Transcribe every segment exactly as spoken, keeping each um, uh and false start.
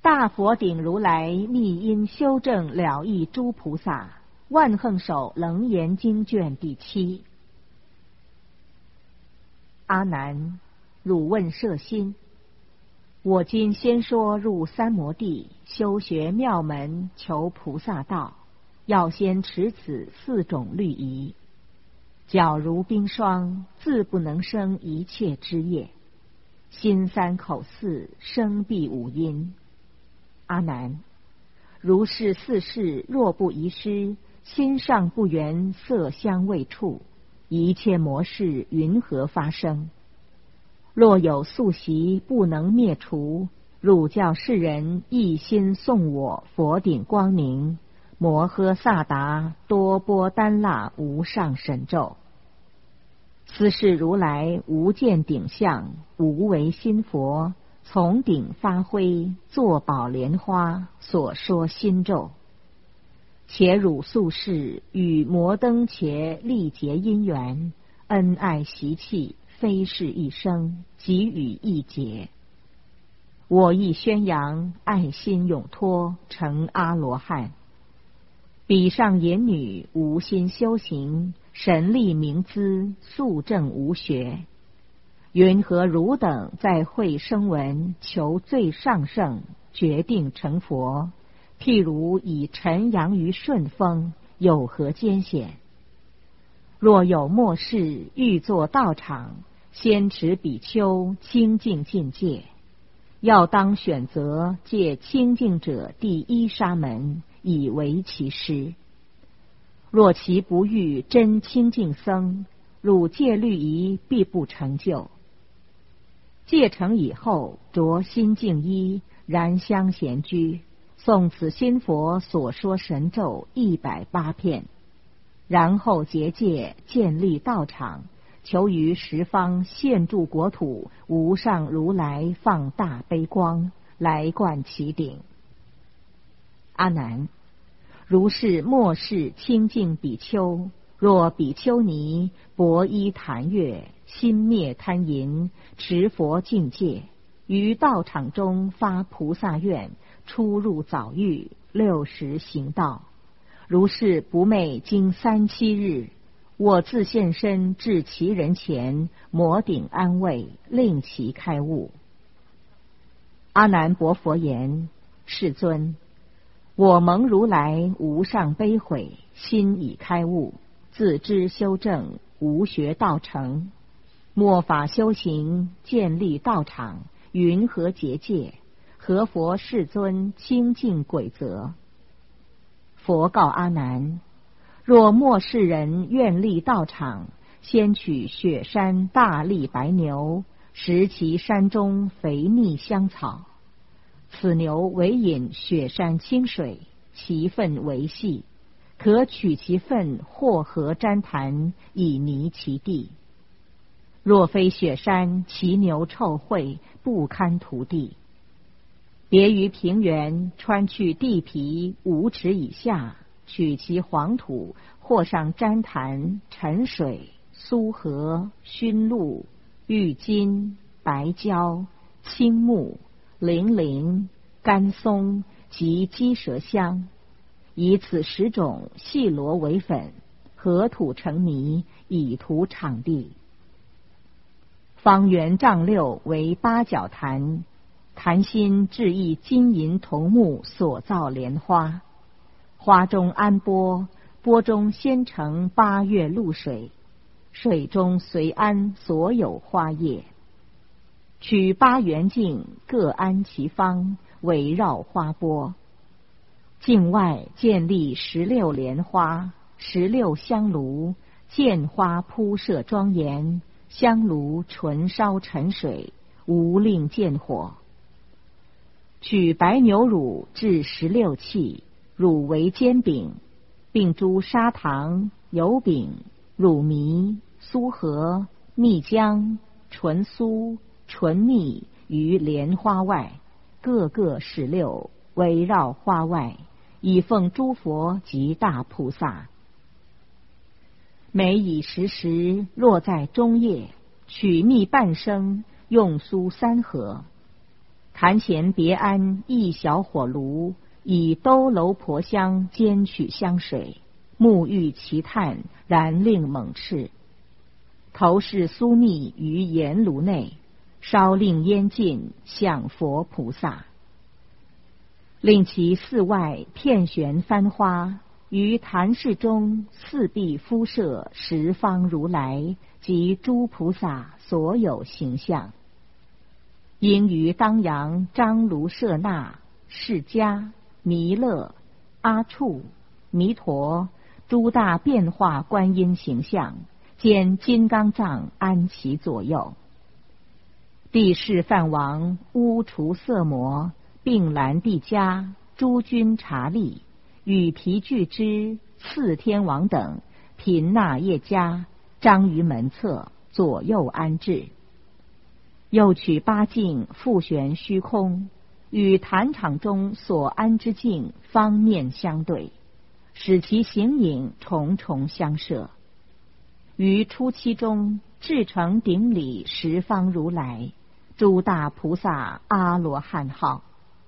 大佛顶如来密因修正了义诸菩萨，万横手楞严经卷第七。阿难，汝问摄心，我今先说入三摩地，修学妙门，求菩萨道，要先持此四种律仪。皎如冰霜，自不能生一切之业。心三口四，生必五阴。阿难，如是四事若不遗失，心上不缘色香味触，一切魔事云何发生？若有宿习不能灭除，汝教世人一心诵我佛顶光明，摩诃萨达多波丹那无上神咒。此是如来无见顶相，无为心佛，从顶发挥，作宝莲花，所说心咒。且汝宿世与摩登伽历结姻缘，恩爱习气，非是一生，即与一劫。我亦宣扬，爱心永脱，成阿罗汉。彼上淫女无心修行，神力明资，素正无学。云何汝等在会声闻，求最上圣，决定成佛？譬如以尘扬于顺风，有何艰险？若有末世欲作道场，先持比丘清净境界，要当选择借清净者第一沙门，以为其师。若其不遇真清净僧，汝戒律仪必不成就。戒成以后，着心净衣，燃香闲居，诵此心佛所说神咒一百八片，然后结戒，建立道场，求于十方现住国土，无上如来放大悲光，来灌其顶。阿难，如是末世清净比丘，若比丘尼薄衣檀月，心灭贪淫，持佛境界，于道场中发菩萨愿，出入早狱，六时行道。如是不寐经三七日，我自现身至其人前，摩顶安慰，令其开悟。阿难薄佛言：世尊，我蒙如来无上悲悔，心已开悟，自知修正，无学道成，末法修行，建立道场，云何结界？何佛世尊清净鬼则？佛告阿难：若末世人愿立道场，先取雪山大力白牛，食其山中肥密香草。此牛为饮雪山清水，其粪为细，可取其粪或合毡坛，以泥其地。若非雪山，其牛臭秽，不堪涂地。别于平原，穿去地皮五尺以下，取其黄土，或上毡坛、沉水、苏合、熏露、郁金、白胶、青木、零陵、甘松及鸡舌香，以此十种细罗为粉，合土成泥，以涂场地。方圆丈六为八角坛，坛心置一金银铜木所造莲花，花中安钵，钵中先盛八月露水，水中随安所有花叶。取八圆镜，各安其方，围绕花钵。境外建立十六莲花，十六香炉，见花铺设庄严，香炉纯烧沉水，无令见火。取白牛乳制十六器，乳为煎饼，并诸砂糖、油饼、乳糜、酥核、蜜浆、纯酥、纯蜜于莲花外，各个十六，围绕花外，以奉诸佛及大菩萨。每以时时，落在中叶，取蜜半升，用酥三合。 坛前别安一小火炉，以兜楼婆香煎取香水，沐浴其炭，燃令猛炽。头饰酥蜜于盐炉内，烧令烟尽，享佛菩萨。令其寺外片悬幡花，于坛室中四壁敷设十方如来及诸菩萨所有形象。应于当阳张卢舍那、释迦、弥勒、阿处、弥陀诸大变化观音形象，兼金刚藏安其左右。帝释梵王、乌除色魔、并兰帝迦、诸君察利、与毗俱之、四天王等频那夜迦张于门侧，左右安置。又取八镜复悬虚空，与坛场中所安之镜方面相对，使其形影重重相摄。于初期中至成顶礼十方如来、诸大菩萨阿罗汉号。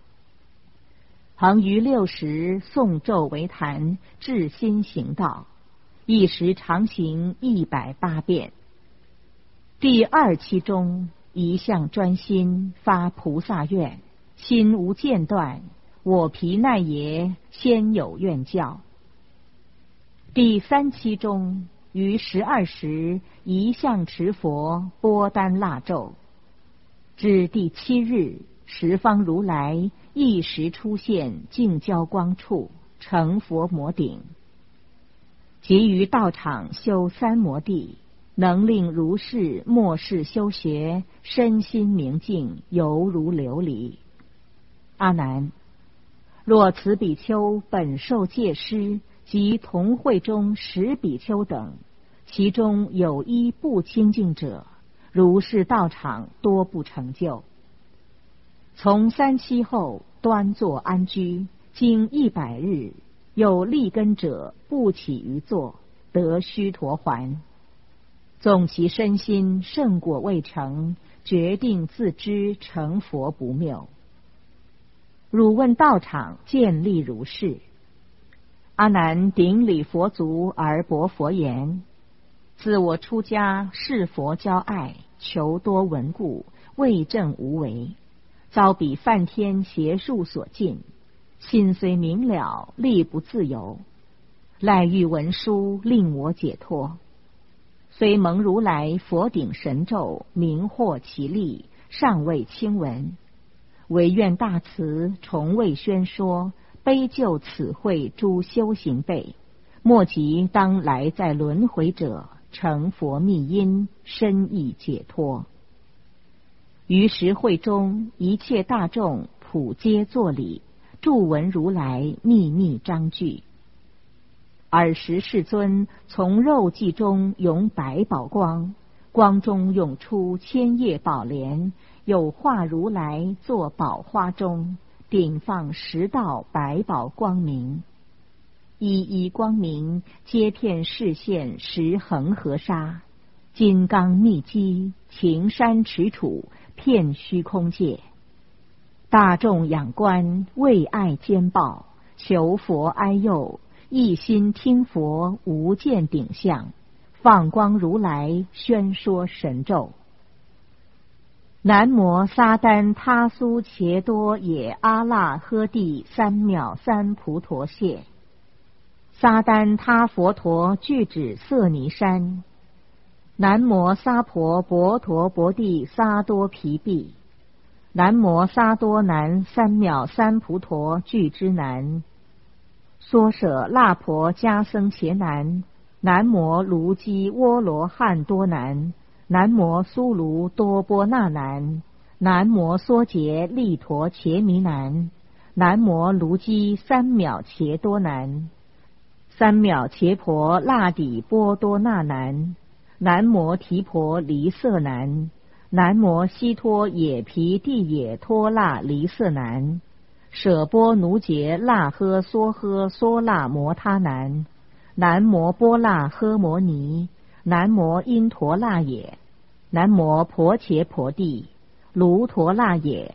恒于六时诵咒为坛，至心行道，一时常行一百八遍。第二期中一向专心，发菩萨愿，心无间断，我毗奈耶先有愿教。第三期中于十二时一向持佛波丹腊咒。至第七日，十方如来一时出现净交光处，成佛摩顶。即于道场修三摩地，能令如是末世修学，身心明净，犹如琉璃。阿难，若此比丘本受戒师及同会中十比丘等，其中有一不清净者，如是道场多不成就。从三期后端坐安居，经一百日，有立根者不起于坐，得须陀洹。纵其身心圣果未成，决定自知成佛不谬。汝问道场建立如是。阿难顶礼佛足而薄佛言：自我出家视佛骄爱，求多闻故，未正无为，遭彼梵天邪术所禁，心虽明了，力不自由。赖欲文书令我解脱，虽蒙如来佛顶神咒，明获其力，尚未亲闻，唯愿大慈重为宣说，悲救此会诸修行辈，莫及当来在轮回者，成佛密因，深意解脱。于时会中，一切大众普皆作礼，著闻如来秘密章句。尔时世尊从肉髻中涌百宝光，光中涌出千叶宝莲，有化如来坐宝花中，顶放十道百宝光明，一一光明皆遍示现十恒河沙，金刚密机，晴山持杵，遍虚空界。大众仰观，为爱坚抱，求佛哀佑，一心听佛无见顶相，放光如来宣说神咒。南摩撒旦他苏伽多也阿那呵帝三藐三菩陀谢。撒旦他佛陀具指色尼山。南摩萨婆婆陀婆帝萨多毗毗。南摩萨多南三藐三菩陀具之南。娑舍那婆迦僧伽南。南摩卢基窝罗汉多南。南摩苏卢多波那南。南摩梭杰利陀伽弥南。南摩卢基三藐伽多南。三藐伽婆那底波多那南。南摩提婆离色南。南摩悉陀也毗地也托那离色南。舍波奴杰那呵梭呵梭那摩他南。南摩波那呵摩尼。南摩因陀那也。南摩婆伽婆帝。卢陀那也。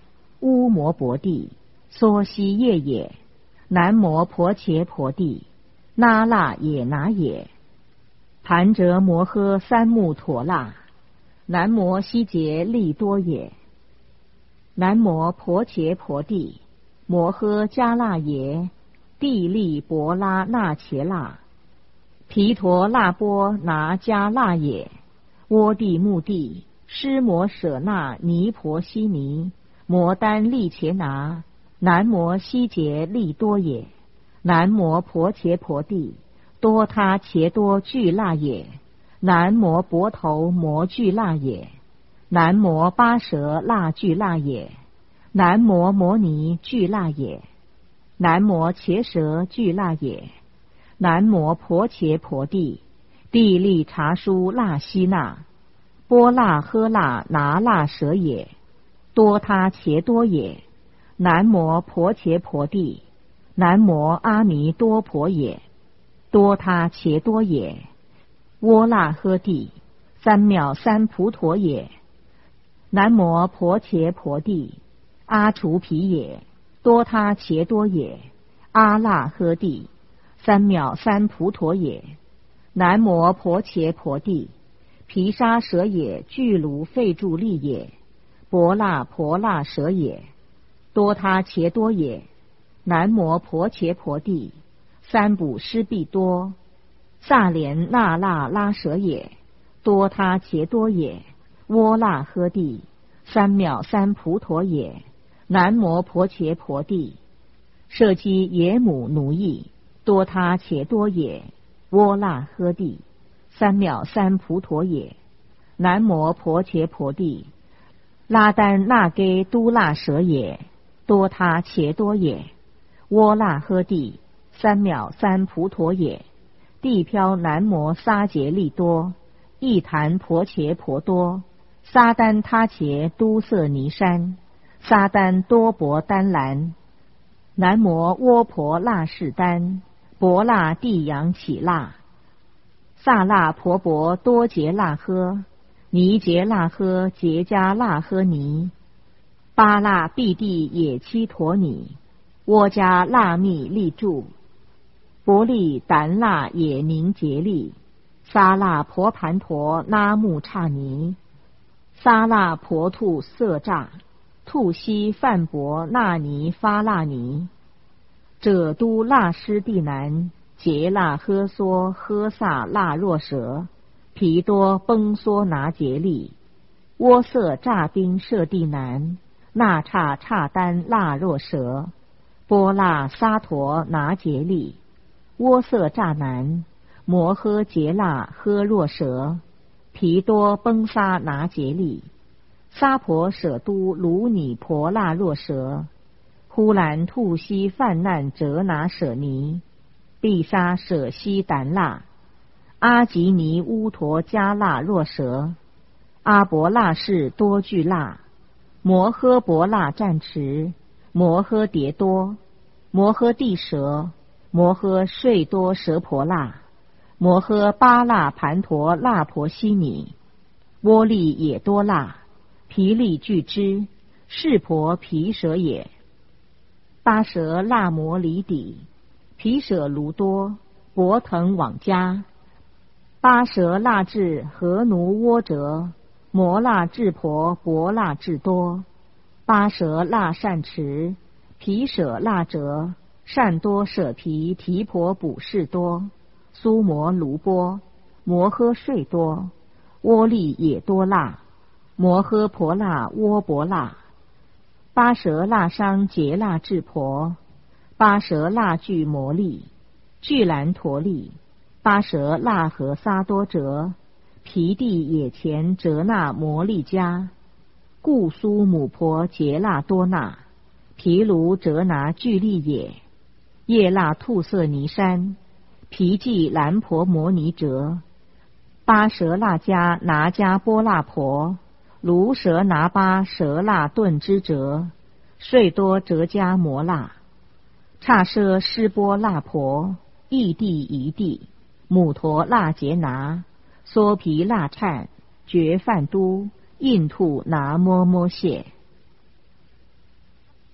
乌摩婆帝，娑悉夜也。南摩婆伽婆帝，那腊也那也。盘折摩诃三木陀那，南摩悉劫利多也。南摩婆伽婆帝，摩诃迦那耶，帝利婆拉那伽那。毗陀那波那迦那也。窝地目地，施摩舍那尼婆悉尼，摩丹利伽那。南摩悉劫利多也。南摩婆伽婆帝，多他伽多俱那也。南摩婆头摩俱那也。南摩巴舍那俱那也。南摩摩尼俱那也。南摩伽舍俱那也。南摩婆伽婆帝，帝利察书那悉那。波那诃那那那舍也。多他伽多也。南摩婆伽婆帝，南摩阿弥多婆也。多他伽多也。窝那诃帝，三藐三菩陀也。南摩婆伽婆帝，阿除毗也。多他伽多也。阿那诃帝，三藐三菩陀也。南摩婆伽婆帝，毗沙舍也具卢吠住利也。婆那婆那舍也。多他伽多也。南摩婆伽婆帝，三补施必多。萨莲那那拉舍也。多他伽多也。窝那诃帝，三藐三菩陀也。南摩婆伽婆帝，舍基耶母奴役。多他伽多也。窝那诃帝，三藐三菩陀也。南摩婆伽婆帝，拉丹那给都那舍也。多他伽多也。窝那诃帝，三藐三菩陀也。地飘南摩撒竭利多，一檀婆伽婆多。撒丹他伽都色尼山，撒丹多婆丹兰。南摩窝婆那士丹，婆那地扬起那。萨那婆婆多杰那诃，尼杰那诃杰迦那诃尼。巴那毕地也七陀尼，窝迦那密利住。婆利怛那也宁杰利，沙那婆盘陀那木刹尼。沙那婆兔色诈，兔悉梵婆那尼发那尼。者都那师地南，杰那诃娑诃萨那若舍，毗多崩娑拿杰利。窝色诈宾舍地南，那刹刹丹那若舍。波那沙陀拿杰利。窝色乍南，摩诃杰那诃若舍。毗多崩沙拿杰利。沙婆舍都卢尼婆那若舍。呼兰兔悉梵难折那舍尼。毗沙舍悉怛那。阿吉尼乌陀迦那若舍。阿婆那氏多俱那。摩诃婆那战持。摩诃迭多。摩诃地舍。摩诃睡多舍婆那。摩诃巴那盘陀那婆悉尼。窝利也多那。毗利俱之。是婆毗舍也。巴舍那摩离底。毗舍卢多。博腾往迦。巴舍那智何奴窝折。摩那智婆婆那智多。巴舍那善持。毗舍那折。善多舍毗提婆补士多。苏摩卢波。摩诃睡多。窝利也多那。摩诃婆那窝婆那。巴舍那商杰那智婆。巴舍那具摩利。具兰陀利。巴舍那和撒多折。毗地也前折那摩利迦。故苏母婆杰那多那。毗卢折那具利也。叶那兔色尼山。毗济兰婆摩尼折。巴舍那迦拿迦波那婆。卢舍拿巴舍那顿之折。睡多折迦摩那。刹舍施波那婆。异地一地。母陀那杰拿。娑毗那忏。觉梵都。印兔拿摩摩谢。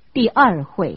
第二会，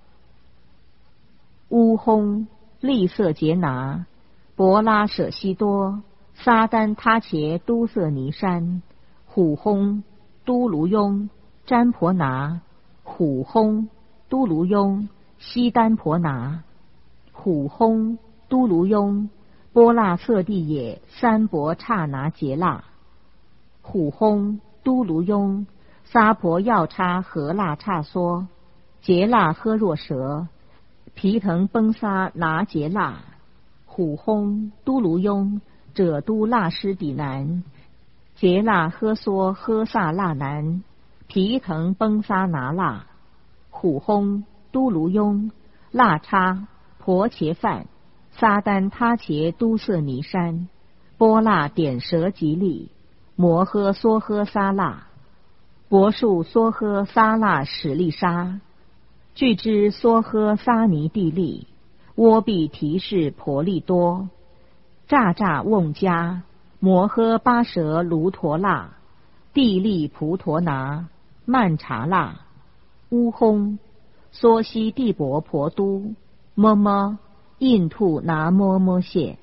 乌轰、利色杰拿、博拉舍西多、撒丹他茄都色尼山、虎轰、都卢雍、占婆拿、虎轰、都卢雍、西丹婆拿、虎轰、都卢雍、波拉色地也三伯刹拿杰拉、虎轰、都卢雍、撒婆药叉和腊叉梭、杰拉呵若蛇、皮腾崩沙拿杰拉、虎轰、都卢雍、者都腊师底南、杰拉呵梭呵萨腊南、皮腾崩沙拿腊、虎轰、都卢雍、腊叉、婆茄饭、撒丹他茄都色尼山、波拉点蛇吉利、摩诃梭诃撒腊、博树梭诃撒腊史利沙、具之梭诃撒尼地利、窝毕提示婆利多、乍乍瓮迦、摩诃巴蛇卢陀腊、地利蒲陀拿、曼查腊、乌轰、梭西地伯婆都、么么、印兔拿摩摩谢。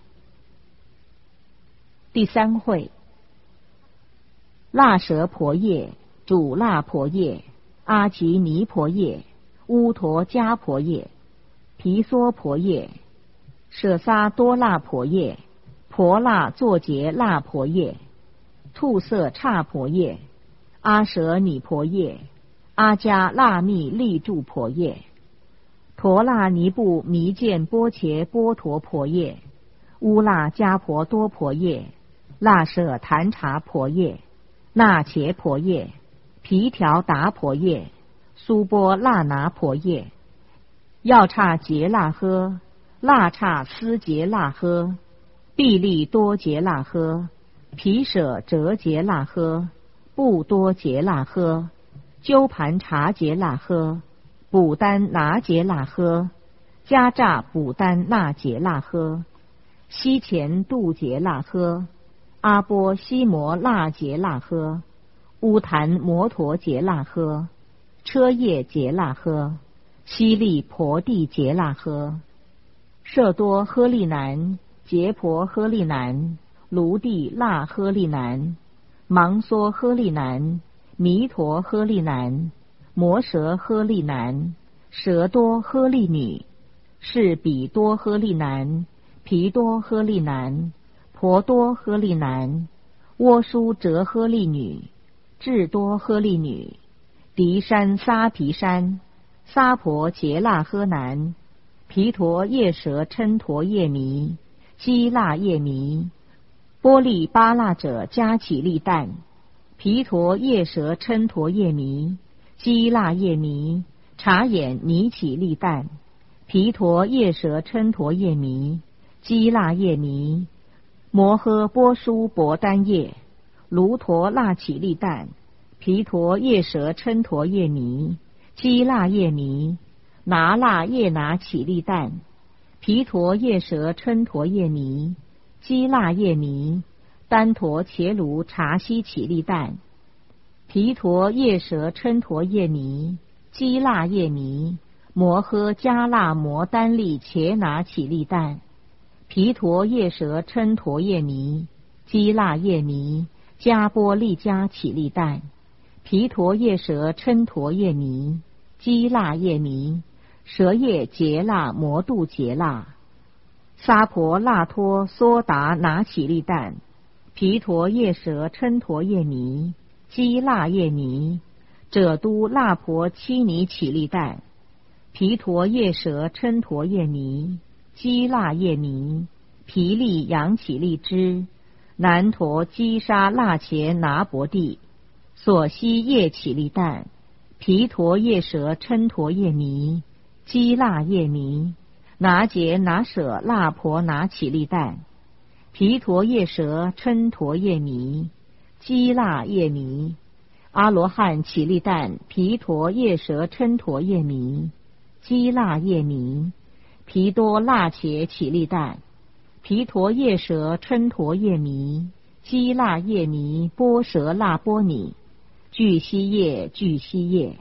第三会，腊蛇婆夜、主腊婆夜、阿吉尼婆夜、乌陀迦婆夜、毗娑婆夜、舍萨多腊婆夜、婆腊作结腊婆夜、兔色刹婆夜、阿舍尼婆夜、阿迦腊密利住婆夜、陀腊尼布弥见波切波陀婆夜、乌腊迦婆多婆夜、腊舍坛察婆夜、那茄婆夜、皮条达婆夜、苏波腊拿婆夜、药叉杰腊呵、腊叉斯杰腊呵、毕利多杰腊呵、皮舍折杰腊呵、布多杰腊呵、鸠盘察杰腊呵、补丹拿杰腊呵、迦乍补丹那杰腊呵、西前度杰腊呵、阿波西摩腊杰腊呵、乌檀摩陀杰腊呵、车叶杰腊呵、西利婆地杰腊呵、舍多呵利南、杰婆呵利南、卢地腊呵利南、芒梭呵利南、弥陀呵利南、摩蛇呵利南、蛇多呵利女、是比多呵利南、皮多呵利南、婆多呵利南、窝舒折呵利女、智多呵利女、迪山沙皮山、沙婆杰腊呵南、皮陀夜蛇嗔陀夜弥、基腊夜弥、波利巴腊者加起利旦、皮陀夜蛇嗔陀夜弥、基腊夜弥、察眼尼起利旦、皮陀夜蛇嗔陀夜弥、基腊夜弥、摩诃波舒博丹夜、卢陀腊起利旦、皮陀夜蛇嗔陀夜弥、基腊夜弥、拿腊夜拿起利旦、皮陀夜蛇嗔陀夜弥、基腊夜弥、丹陀伽卢察西起利旦、皮陀夜蛇嗔陀夜弥、基腊夜弥、摩诃迦腊摩丹利伽拿起利旦、皮陀夜蛇嗔陀夜弥、基腊夜弥、迦波利迦起利旦、皮陀夜蛇嗔陀夜弥、基腊夜弥、蛇叶杰腊摩度杰腊、沙婆腊托梭达拿起利旦、皮陀夜蛇嗔陀夜弥、基腊夜弥、者都腊婆七尼起利旦、皮陀夜蛇嗔陀夜弥、基腊夜弥、皮利扬起利支、南陀基沙腊茄拿伯地、所西夜起利旦、皮陀夜蛇嗔陀夜弥、基腊夜弥、拿杰拿舍腊婆拿起利旦、皮陀夜蛇嗔陀夜弥、基腊夜弥、阿罗汉起利旦、皮陀夜蛇嗔陀夜弥、基腊夜弥、皮多腊茄起利旦、皮陀夜蛇嗔陀夜弥、基腊夜弥波蛇腊波尼、具西叶具西叶、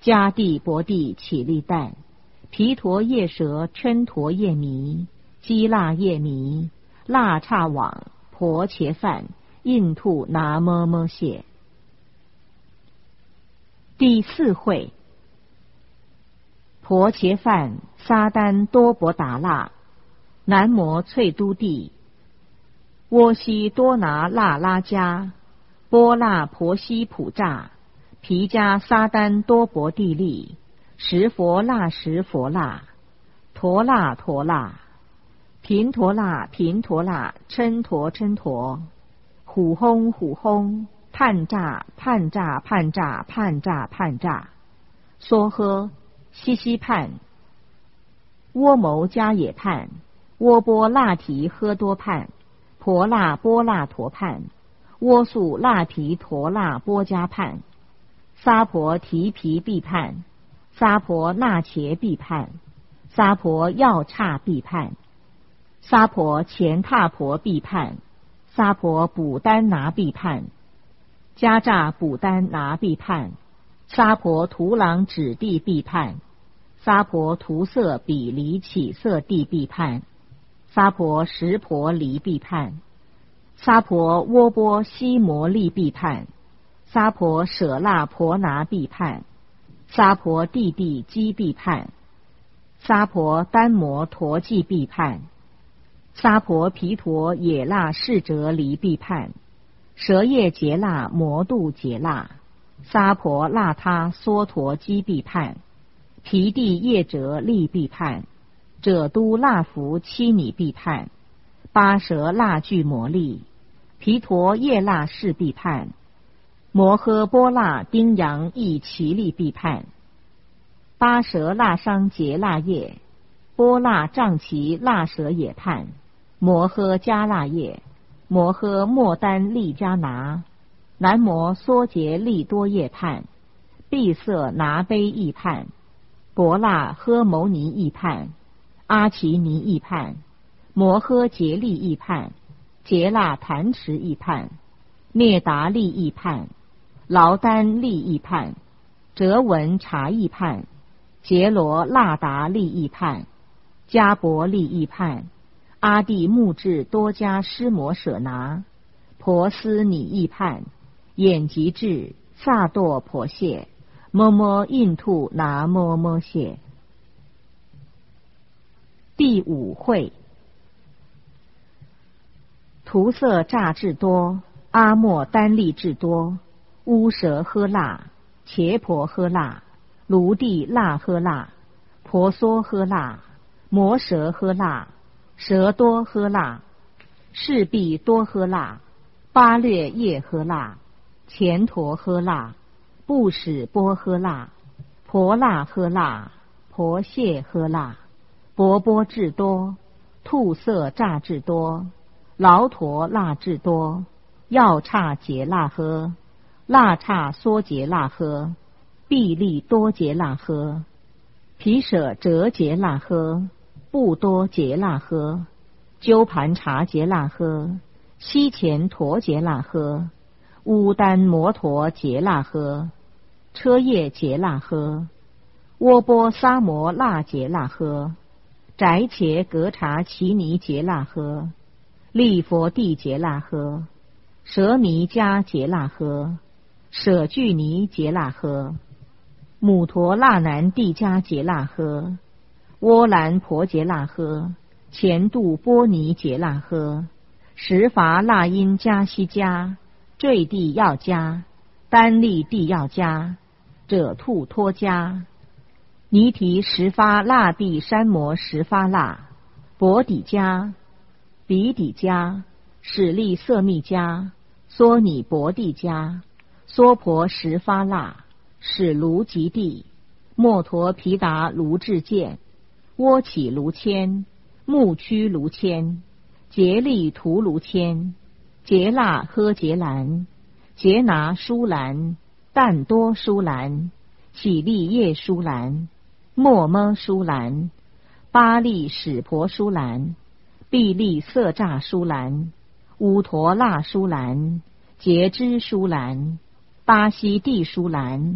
迦帝薄帝起立旦，毗陀夜蛇嗔陀夜弥，基腊夜弥，腊刹网，婆伽梵，印度拿摩摩谢。第四会，婆伽梵撒丹多伯达腊，南摩翠都帝，窝悉多拿那拉迦，波那婆悉普乍，毗迦撒丹多伯地利，十佛那十佛那，陀那陀那，频陀那频陀那，嗔陀嗔陀，虎轰虎轰，判诈判诈判诈判诈判诈，梭诃西西判，窝牟迦也判，窝波那提诃多判，婆那波那陀判，窝素那提陀那波迦判，娑婆提毗毗判，娑婆那伽毗判，娑婆药刹毗判，娑婆乾闼婆毗判，娑婆补丹拿毗判，迦诈补丹拿毗判，娑婆图朗指地毗判，娑婆图色比离起色地毗判，娑婆识婆离毗判，娑婆窝波悉摩利毗判，娑婆舍那婆拿毗判，娑婆地地基毗判，娑婆丹摩陀记毗判，娑婆毗陀也那世哲离毗判，舍业劫那摩度劫那，娑婆那他娑陀基毗判，毗地业者利毗判，者都那福七尼毗判，八蛇那具摩利，毗陀业那世毗判，摩诃波那丁扬亦其利毗判，八蛇那商劫那业，波那障其那蛇也判，摩诃迦那业，摩诃莫丹利迦拿，南摩梭劫利多业判，闭塞拿悲亦判，博那诃牟尼亦判，阿奇尼亦判，摩诃竭利亦判，竭那弹持亦判，灭达利亦判，劳丹利亦判，折文察亦判，杰罗那达利亦判，迦伯利亦判，阿地木智多迦施摩舍拿，婆斯拟亦判，眼吉智萨埵婆谢，摩摩印度拿摩摩谢。第五会，图色乍智多，阿莫丹利智多，乌蛇诃那，伽婆诃那，卢地那诃那，婆娑诃那，摩蛇诃那，蛇多诃那，士毕多诃那，巴略叶诃那，乾陀诃那，布使波诃那，婆那诃那，婆谢诃那，波波智多，兔色乍智多，劳陀那智多，药刹劫那诃，那刹梭劫那诃，毕利多劫那诃，毗舍折劫那诃，布多劫那诃，鸠盘查劫那诃，西乾陀劫那诃，乌丹摩陀劫那诃，车叶劫那诃，窝波沙摩那劫那诃，宅伽格察奇尼劫那诃，利佛地劫那诃，舍弥迦劫那诃，舍具尼劫那诃，母陀那南地迦劫那诃，窝兰婆劫那诃，前度波尼劫那诃，十伐那因迦西迦，坠地要迦，单利地要迦，者兔托迦，尼提十发那地山摩十发那，薄底迦，比底迦，使利色密迦，梭拟薄地迦，娑婆十发那，使卢吉地，莫陀毗达卢智见，窝起卢谦，目屈卢谦，竭利图卢谦，竭那呵竭兰，竭拿舒兰，但多舒兰，起利叶舒兰，莫么舒兰，巴利使婆舒兰，毕利色诈舒兰，乌陀那舒兰，截支舒兰，巴西地舒兰，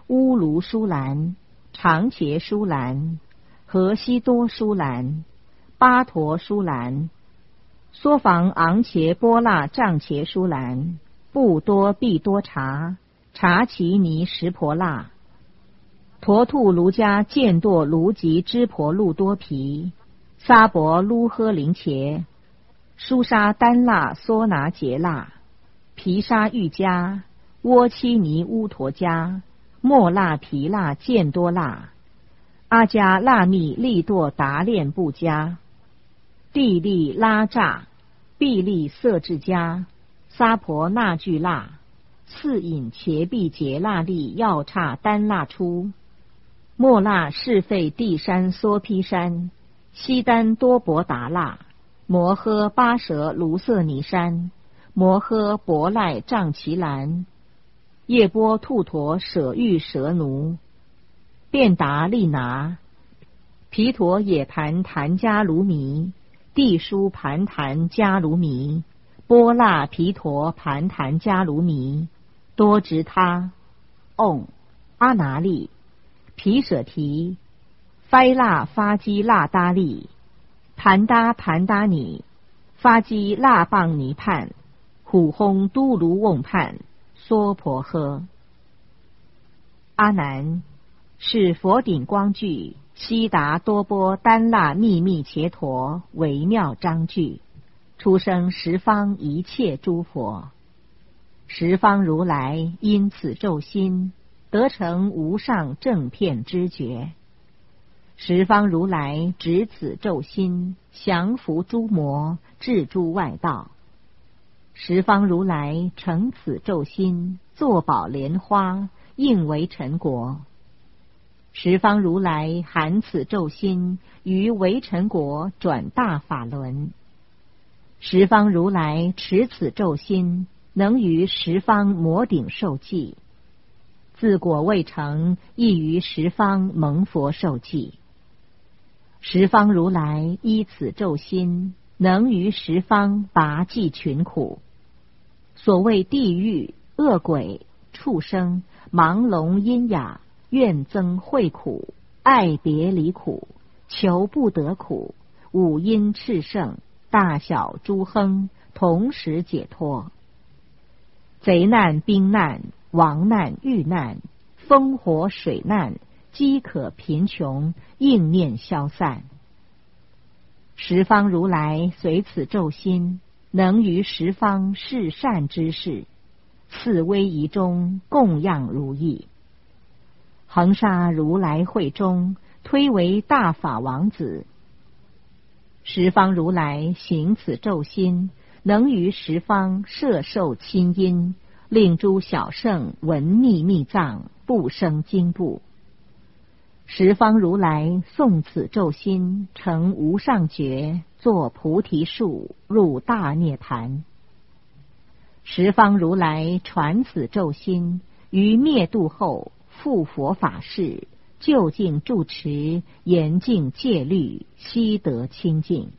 乌卢舒兰、长茄舒兰、河西多舒兰、巴陀舒兰、梭房昂茄波那藏茄舒兰、布多毕多察、察奇尼什婆那、陀兔卢迦犍堕卢吉支婆路多皮、沙伯卢呵林茄、舒沙丹那梭拿杰那、毗沙喻迦、窝七尼乌陀迦、莫那毗那犍多那、阿迦那密利堕达练布迦、地利拉扎、毕利色智迦、沙婆那俱那、四隐茄毕杰那利药刹丹那出、莫那是费地山梭毗山、悉丹多伯达那、摩诃巴舍卢瑟尼山、摩诃伯赖藏奇兰、叶波兔陀舍喻舍奴、便达利拿、毗陀也盘檀迦卢弥、地书盘檀迦卢弥、波那毗陀盘檀迦卢弥、多直他、嗡、阿那利、毗舍提、吠那发基那达利、盘达盘达尼、发基那棒尼判、虎轰都卢瓮判、娑婆诃。阿难，是佛顶光具悉达多波丹那秘密伽陀微妙章句，出生十方一切诸佛。十方如来因此咒心，得成无上正遍知觉。十方如来执此咒心，降伏诸魔，治诸外道。十方如来成此咒心，作宝莲花，应为尘国。十方如来含此咒心，于为尘国转大法轮。十方如来持此咒心，能于十方摩顶受记。自果未成，亦于十方蒙佛受记。十方如来依此咒心，能于十方拔济群苦。所谓地狱、恶鬼、畜生、盲聋阴哑、怨憎会苦、爱别离苦、求不得苦、五阴炽盛、大小诸亨，同时解脱。贼难、兵难、亡难、遇难、风火水难、饥渴贫穷，应念消散。十方如来随此咒心，能于十方示善之事，四威仪中供养如意。恒沙如来会中，推为大法王子。十方如来行此咒心，能于十方摄受亲因，令诸小圣闻密密藏，不生惊怖。十方如来诵此咒心，成无上觉，作菩提树，入大涅盘。十方如来传此咒心，于灭度后复佛法事，究竟住持，严净戒律，悉得清净。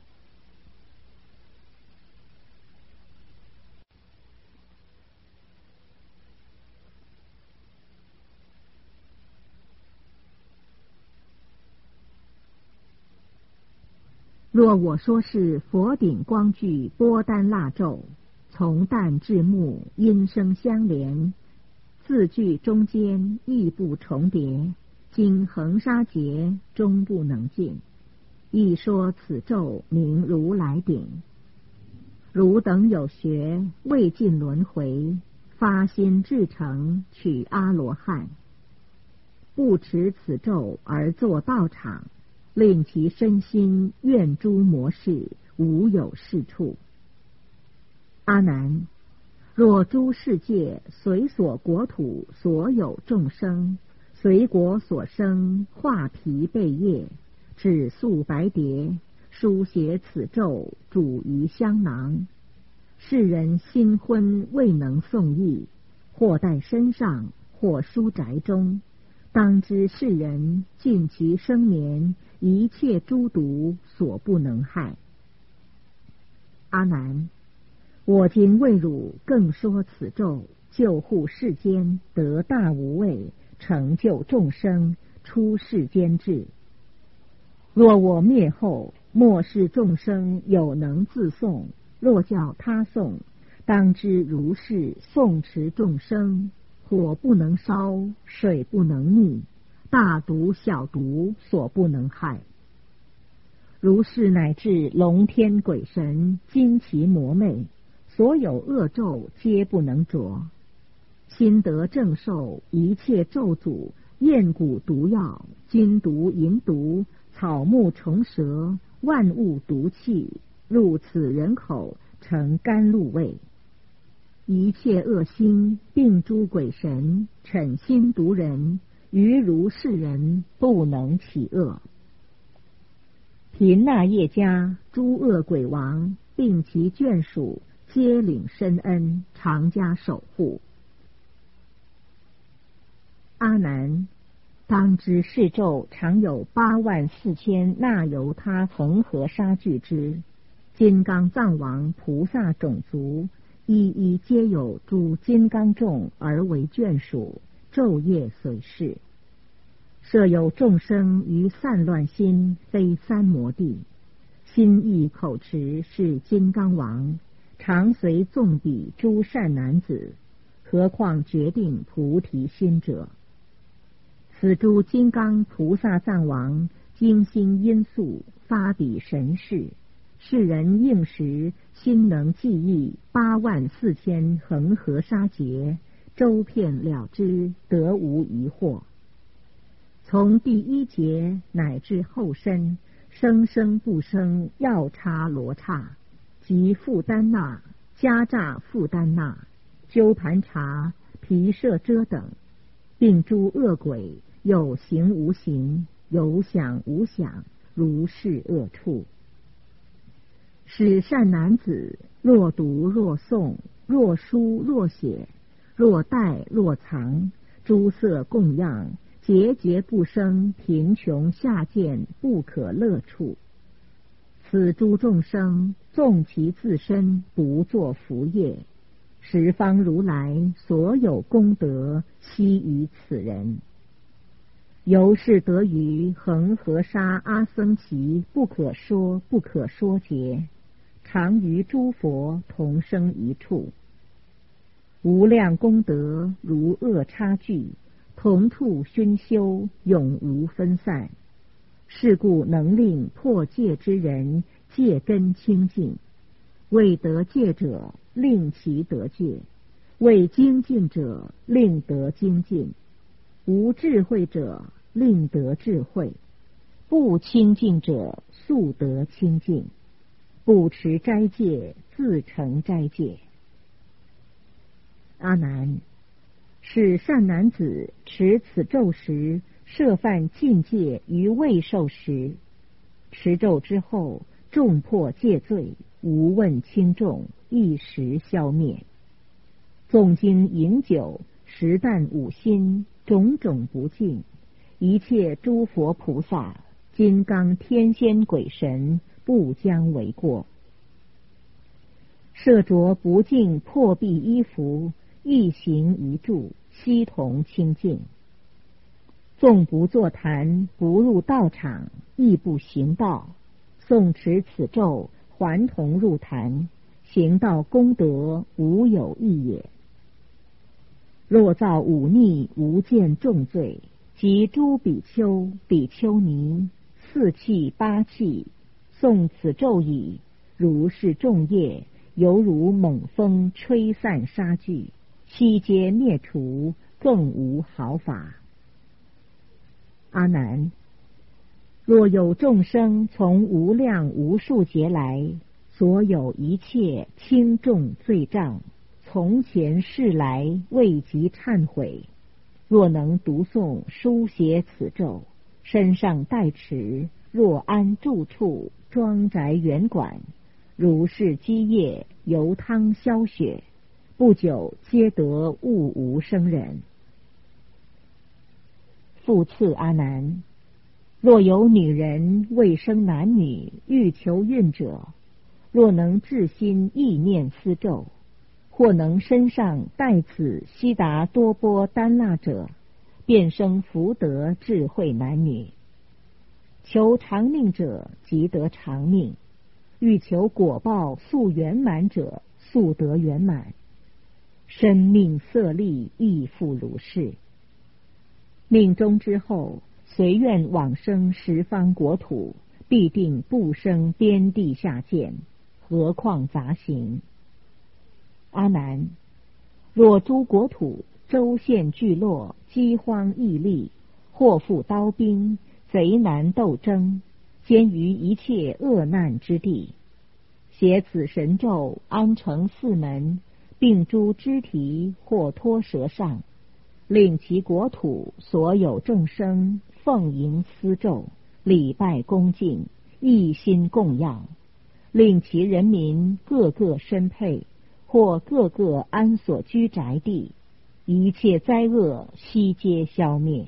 若我说是佛顶光具波丹那咒，从旦至暮，音声相连，字句中间亦不重叠，经恒沙劫终不能尽。亦说此咒名如来顶。汝等有学，未尽轮回，发心至诚，取阿罗汉。不持此咒而作道场，令其身心愿诸魔事，无有是处。阿难，若诸世界随所国土所有众生，随国所生化皮贝叶，指素白蝶，书写此咒，煮于香囊。世人新婚未能诵译，或带身上，或书宅中。当知世人尽其生眠，一切诸毒所不能害。阿难，我今为汝更说此咒，救护世间，得大无畏， 成就众生，出世间智。若我灭后，末世众生有能自诵，若叫他诵，当知如是诵持众生，火不能烧，水不能溺，大毒小毒所不能害。如是乃至龙天鬼神、金奇魔魅，所有恶咒皆不能着。心得正受，一切咒诅、厌蛊毒药、金毒银毒、草木虫蛇、万物毒气，入此人口，成甘露味。一切恶心，并诸鬼神，嗔心毒人，于如是人，不能起恶。贫那业家、诸恶鬼王，并其眷属，皆领深恩，常加守护。阿难，当知是咒常有八万四千那由他恒河沙具之金刚藏王菩萨种族，一一皆有诸金刚众而为眷属，昼夜随侍。设有众生于散乱心，非三摩地，心意口持是金刚王，常随纵彼诸善男子，何况决定菩提心者？此诸金刚菩萨藏王精心因素，发彼神事，世人应时心能记忆八万四千恒河沙劫，周遍了之，得无疑惑。从第一劫乃至后身，生生不生药叉罗刹，及富丹那、迦诈富丹那、鸠盘查、毗舍遮等，并诸恶鬼，有形无形，有想无想，如是恶处。使善男子，若读若诵，若书若写，若戴若藏，诸色供养，节节不生贫穷下贱不可乐处。此诸众生纵其自身不作福业，十方如来所有功德悉于此人。由是得于恒河沙阿僧祇不可说不可说劫，常与诸佛同生一处。无量功德如恶差距，同处熏修，永无分散。是故能令破戒之人戒根清净，未得戒者令其得戒，未精进者令得精进，无智慧者令得智慧，不清净者速得清净，不持斋戒自成斋戒。阿难，使善男子持此咒时，设犯禁戒于未受时，持咒之后，众破戒罪，无问轻重，一时消灭。纵经饮酒，食啖五辛，种种不净，一切诸佛菩萨、金刚天仙鬼神，不将为过。设着不净破壁衣服，一行一住，悉同清净。纵不坐坛，不入道场，亦不行道，诵持此咒，还同入坛，行道功德无有异也。若造忤逆无间重罪，及诸比丘、比丘尼、四气八气，诵此咒已，如是众业，犹如猛风吹散沙具，悉皆灭除，更无好法。阿难，若有众生从无量无数劫来，所有一切轻重罪障，从前世来未及忏悔，若能读诵书写此咒，身上带持，若安住处，庄宅园馆，如是积业，由汤消雪，不久皆得悟无生人。复次阿难，若有女人未生男女，欲求孕者，若能至心意念思咒，或能身上带此悉达多波丹那者， 便生福德智慧男女。求长命者即得长命，欲求果报速圆满者速得圆满。生命色力亦复如是。命终之后，随愿往生十方国土，必定不生边地下贱，何况杂行。阿难，若诸国土州县聚落饥荒疫痢，祸复刀兵，贼难斗争，兼于一切恶难之地，写此神咒，安成四门，并诸肢体或脱舌上，令其国土所有众生奉迎思咒，礼拜恭敬，一心供养，令其人民个个身配，或个个安所居宅地，一切灾恶悉皆消灭。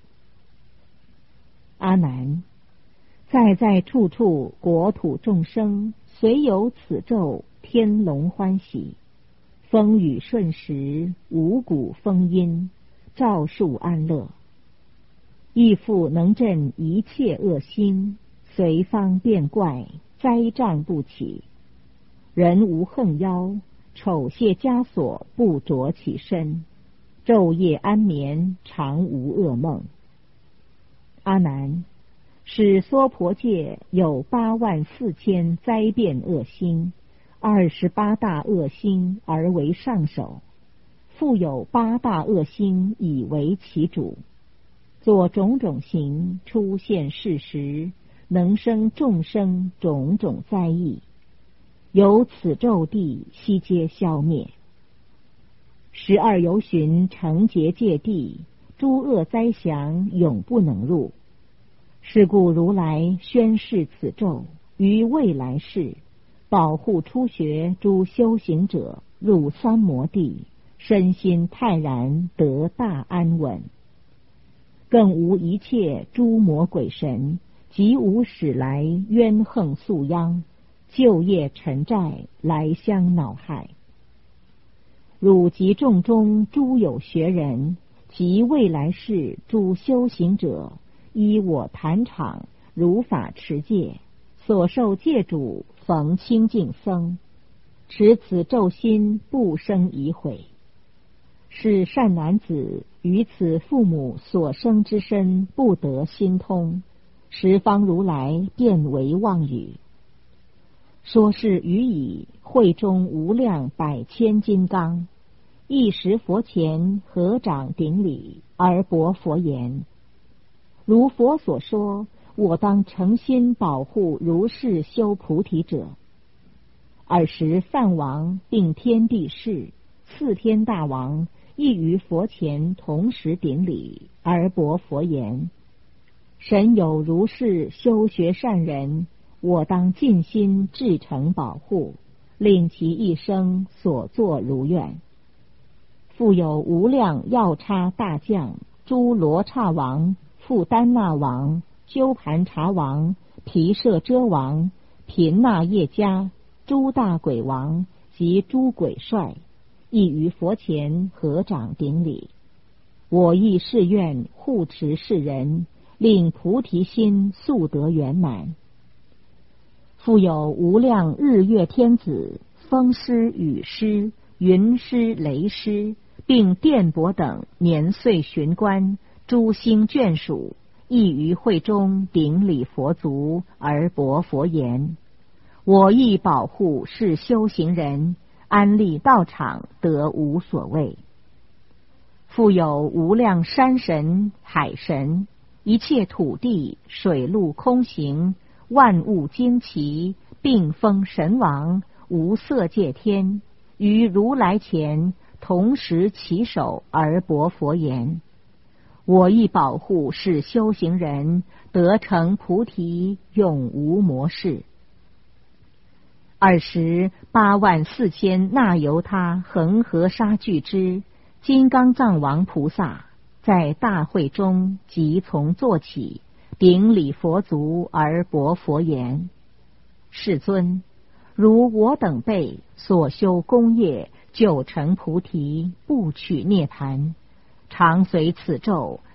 阿难，在在处处国土众生虽有此咒，天龙欢喜，风雨顺时，五谷丰殷，照树安乐，亦复能镇一切恶心，随方变怪，灾障不起，人无横妖，丑亵枷锁不着其身，昼夜安眠，常无噩梦。阿难，使娑婆界有八万四千灾变恶心，二十八大恶心而为上首，复有八大恶心以为其主，作种种行，出现事实，能生众生种种灾异，由此咒地悉皆消灭。十二由旬成结界地，诸恶灾祥永不能入。是故如来宣示此咒，于未来世保护初学诸修行者入三摩地，身心泰然，得大安稳。更无一切诸魔鬼神，即无始来冤横宿殃，旧业尘债来相恼害。汝及众中诸有学人，及未来世诸修行者，依我坛场如法持戒，所受戒主逢清净僧，持此咒心不生疑悔。是善男子于此父母所生之身不得心通，十方如来便为妄语。说是语已，会中无量百千金刚，一时佛前合掌顶礼，而薄佛言：如佛所说，我当诚心保护如是修菩提者。尔时梵王并天地士、四天大王亦于佛前同时顶礼，而薄佛言：神有如是修学善人，我当尽心至诚保护，令其一生所作如愿。复有无量药叉大将、诸罗刹王、富丹那王、鸠盘茶王、毗舍遮王、频那夜迦、诸大鬼王及诸鬼帅，亦于佛前合掌顶礼。我亦誓愿护持世人，令菩提心速得圆满。复有无量日月天子、风师、雨师、云师、雷师，并电帛等年岁巡观，诸星眷属，亦于会中顶礼佛足，而薄佛言：我亦保护是修行人，安立道场，得无所谓。复有无量山神、海神，一切土地、水陆空行，万物惊奇，并封神王、无色界天，于如来前同时起手，而薄佛言：我亦保护是修行人，得成菩提，永无魔事。尔时八万四千那由他恒河沙俱之金刚藏王菩萨，在大会中即从坐起，顶礼佛足，而薄佛言：世尊，如我等辈所修功业，就成菩提，不取涅盘，常随此咒，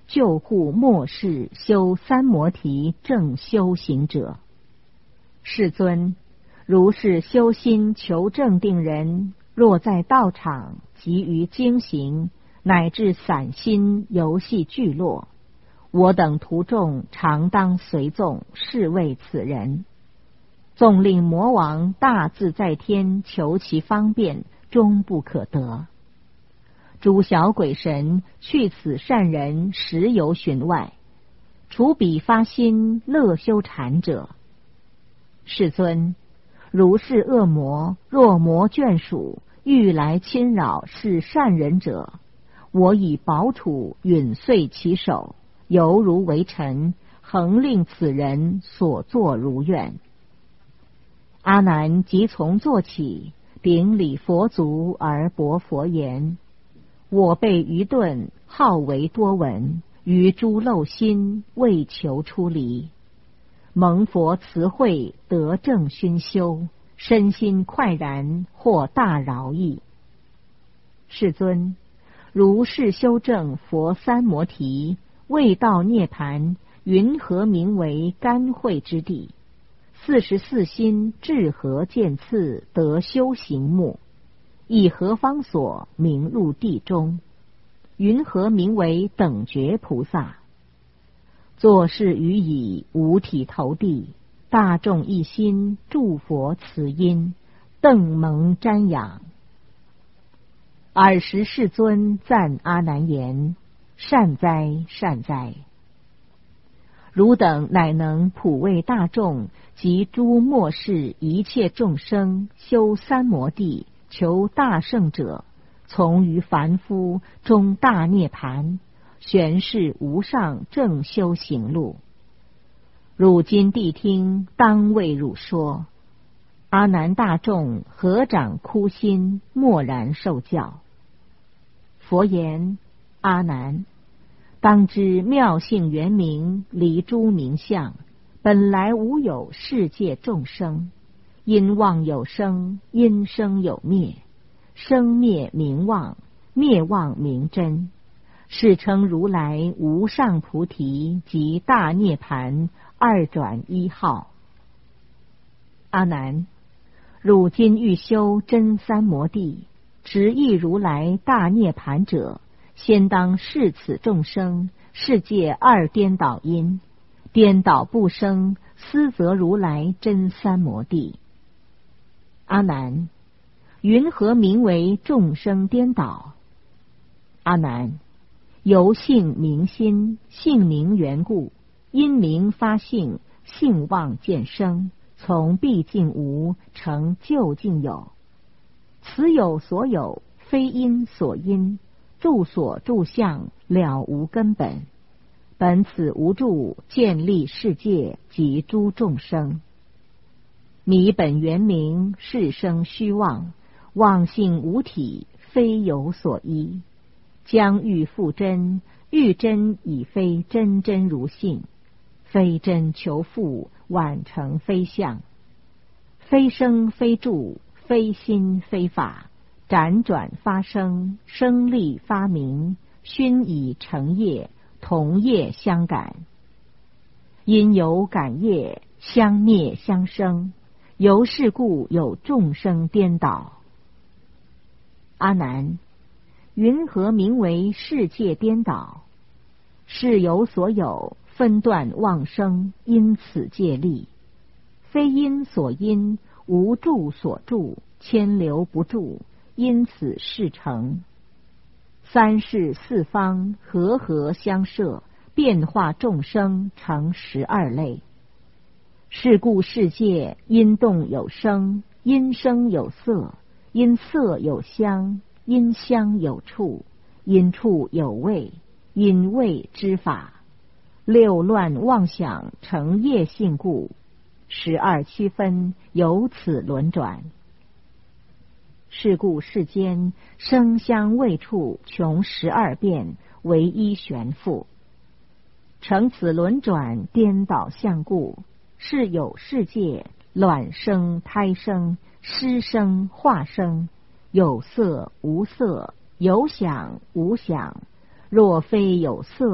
救护末世修三摩提正修行者。世尊，如是修心求正定人，若在道场急于经行，乃至散心游戏聚落，我等徒众常当随众，是为此人。纵令魔王大自在天求其方便，终不可得。诸小鬼神去此善人时有寻外，除彼发心乐修禅者。世尊，如是恶魔若魔眷属欲来侵扰是善人者，我以宝杵允碎其手，犹如为尘，恒令此人所作如愿。阿难即从坐起，顶礼佛足而薄佛言：我辈愚钝，好为多闻，于诸漏心，为求出离。蒙佛慈惠，得正熏修，身心快然，获大饶益。世尊，如是修正佛三摩提，未到涅盘，云何名为甘惠之地？四十四心至何见次，得修行目？以何方所名入地中？云何名为等觉菩萨？作是语已，五体投地，大众一心，祝佛慈音，邓蒙瞻仰。尔时世尊赞阿难言：善哉，善哉！汝等乃能普为大众及诸末世一切众生修三摩地，求大圣者，从于凡夫终大涅盘，玄是无上正修行路。汝今谛听，当为汝说。阿难大众合掌哭心，默然受教。佛言：阿难，当知妙性圆明，离诸名相，本来无有世界众生，因妄有生，因生有灭，生灭名妄，灭妄名真，是称如来无上菩提及大涅盘二转一号。阿难，汝今欲修真三摩地，直意如来大涅盘者，先当视此众生世界二颠倒因，颠倒不生，思则如来真三摩地。阿难，云何名为众生颠倒？阿难，由性明心，性明缘故，因明发性，性妄见生，从毕竟无，成究竟有。此有所有，非因所因，住所住相，了无根本。本此无住，建立世界及诸众生。迷本原明，是生虚妄，妄性无体，非有所依。将欲复真，欲真已非真真如性，非真求复，宛成非相。非生非住，非心非法，辗转发生，生力发明，熏以成业，同业相感。因有感业，相灭相生，由是故有众生颠倒。阿难，云何名为世界颠倒？是有所有，分段妄生，因此界立。非因所因，无住所住，牵流不住，因此事成。三世四方，和合相摄，变化众生，成十二类。是故世界因动有生，因生有色，因色有香，因香有触，因触有味，因味知法。六乱妄想成业性故，十二区分由此轮转。是故世间声香味触穷十二变，唯一悬复。成此轮转颠倒相故，是有世界卵生胎生，湿生化生，有色无色，有想无想。若非有色，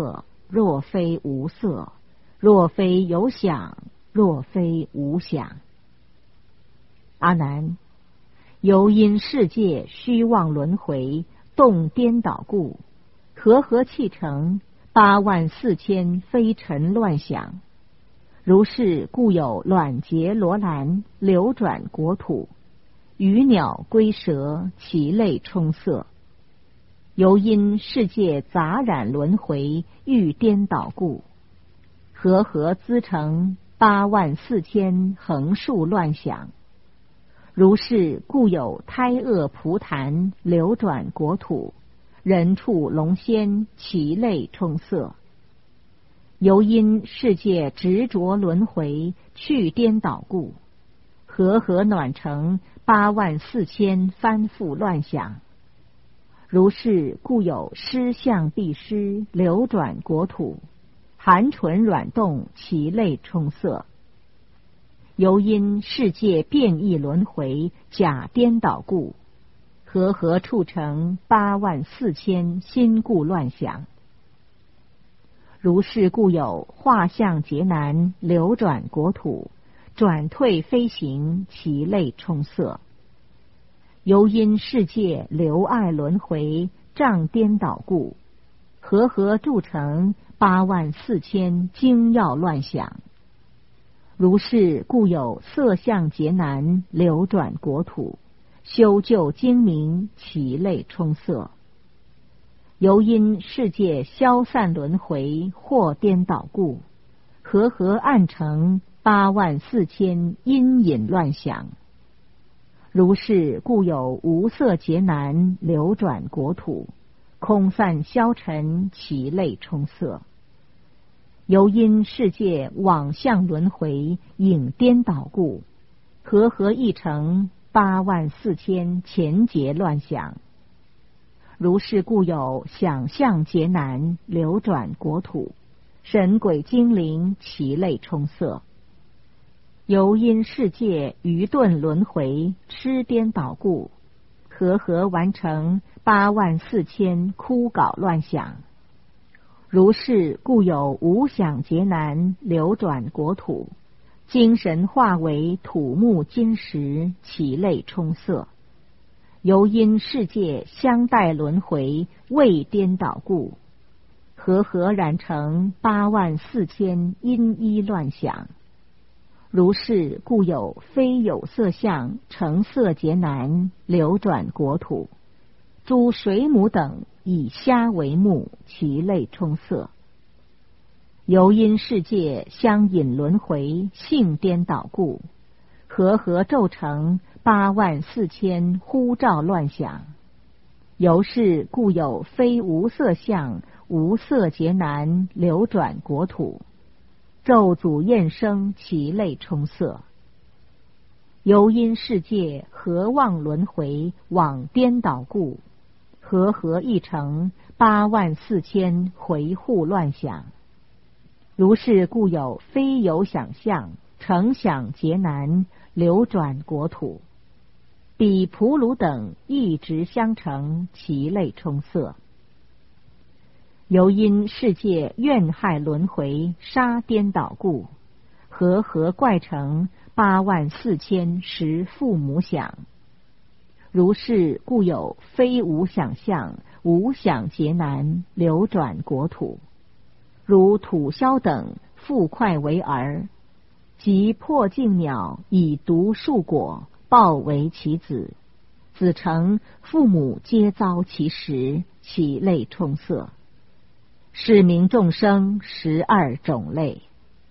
若非无色，若非有想，若非无想。阿难，由因世界虚妄轮回，动颠倒故，和合气成八万四千飞尘乱想。如是故有卵结罗兰流转国土，鱼鸟龟蛇其类充塞。由因世界杂染轮回，欲颠倒故，和合资成八万四千横竖乱想。如是故有胎恶蒲檀流转国土，人畜龙仙其类充塞。由因世界执着轮回，去颠倒故，和合暖成八万四千翻覆乱想。如是故有尸相必失流转国土，含纯软动其类充塞。由因世界变异轮回，假颠倒故，和合处成八万四千心故乱想。如是故有画像劫难流转国土，转退飞行其类充塞。由因世界流爱轮回，障颠倒故，和合铸成八万四千精要乱想。如是故有色相劫难流转国土，修旧精明其类充塞。由因世界消散轮回，或颠倒故，和合暗成八万四千阴隐乱想。如是故有无色劫难流转国土，空散消沉其类充塞。由因世界妄相轮回，影颠倒故，和合亦成八万四千前劫乱想。如是故有想象劫难流转国土，神鬼精灵其类充塞。由因世界愚钝轮回，痴颠倒故，和合完成八万四千枯槁乱想。如是故有无想劫难流转国土，精神化为土木金石其类充塞。由因世界相待轮回，未颠倒故，和合染成八万四千阴衣乱想。如是故有非有色相成色劫难流转国土，诸水母等以虾为目，其类充塞。由因世界相引轮回，性颠倒故，和合骤成八万四千呼召乱想。由是故有非无色相无色劫难流转国土，咒诅厌生其类充塞。由因世界合妄轮回，往颠倒故，和合亦成八万四千回护乱想。如是故有非有想象成想劫难流转国土，彼蒲卢等一直相成，其类充塞。由因世界怨害轮回，杀颠倒故，和合怪成八万四千十父母想。如是故有非无想象无想劫难流转国土，如土枭等复快为儿，及破镜鸟以毒树果报为其子，子成父母皆遭其食，其类充塞。是名众生十二种类。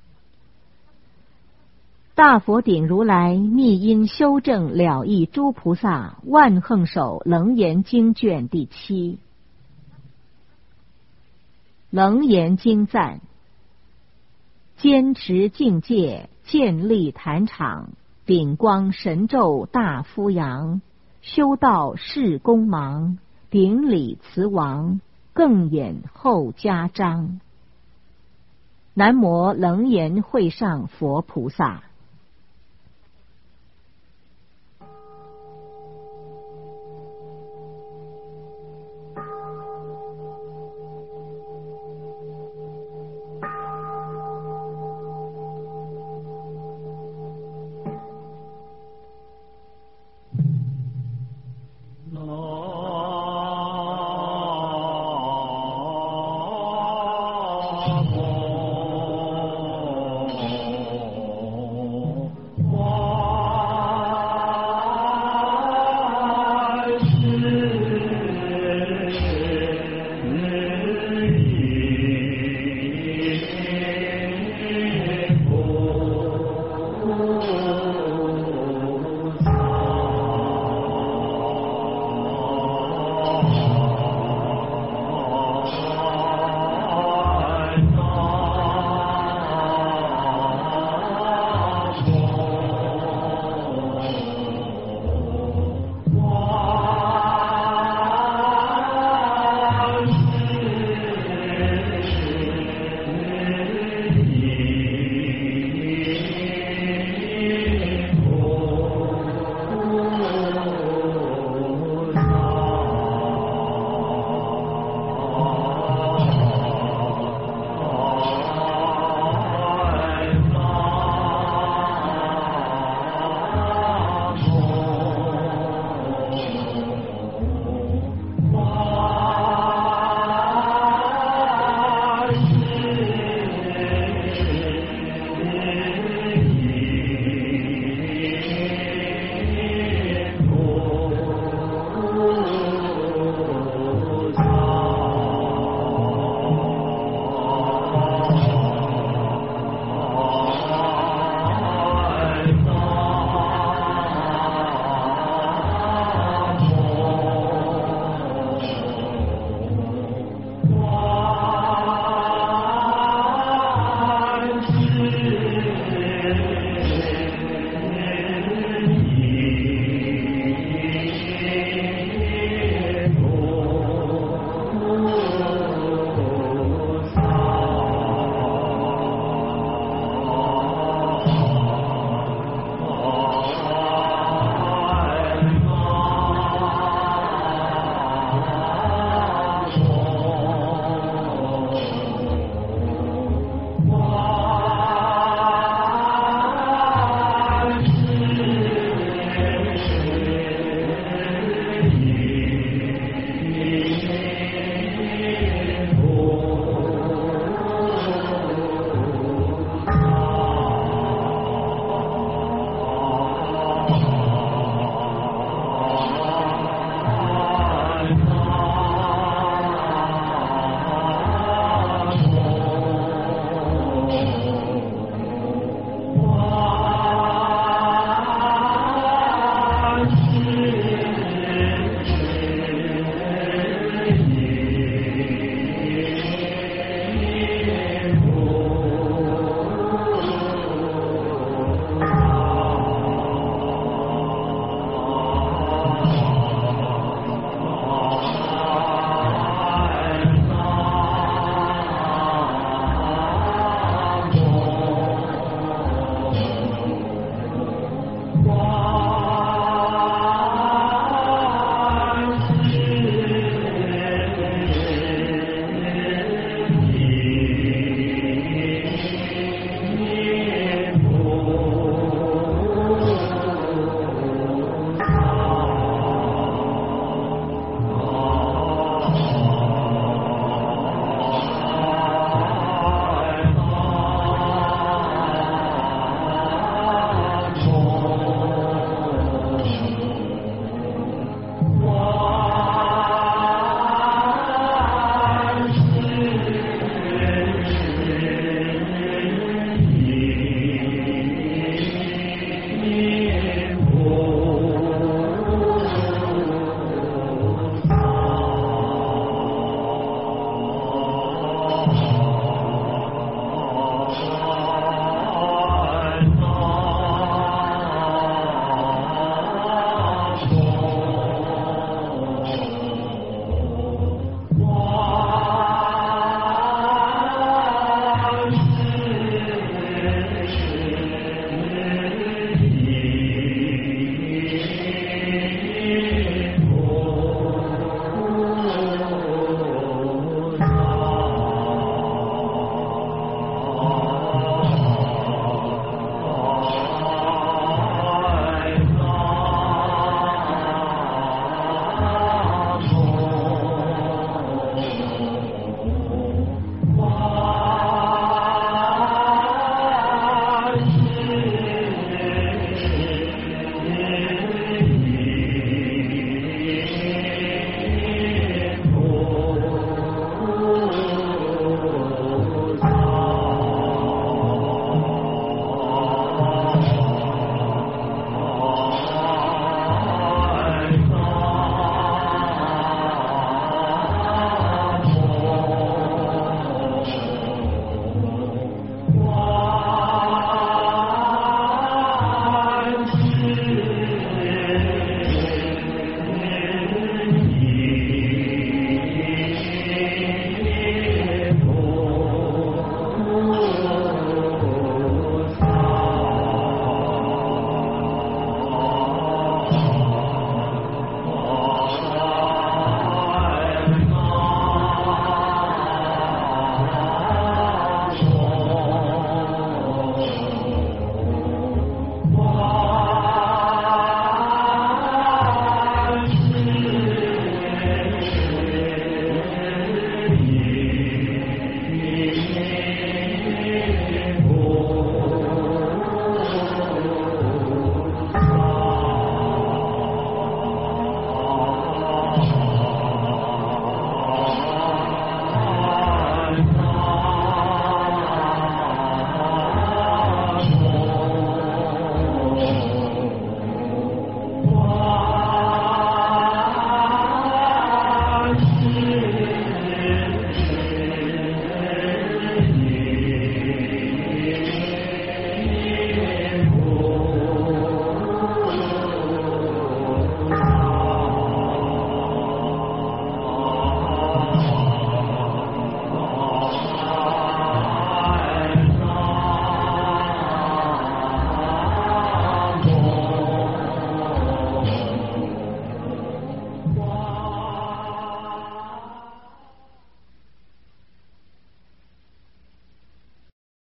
大佛顶如来密因修正了义诸菩萨万横手楞严经卷第七。楞严经赞：坚持境界，建立坛场，顶光神咒大敷扬，修道事功忙，顶礼慈王，更演后加章。南无楞严会上佛菩萨。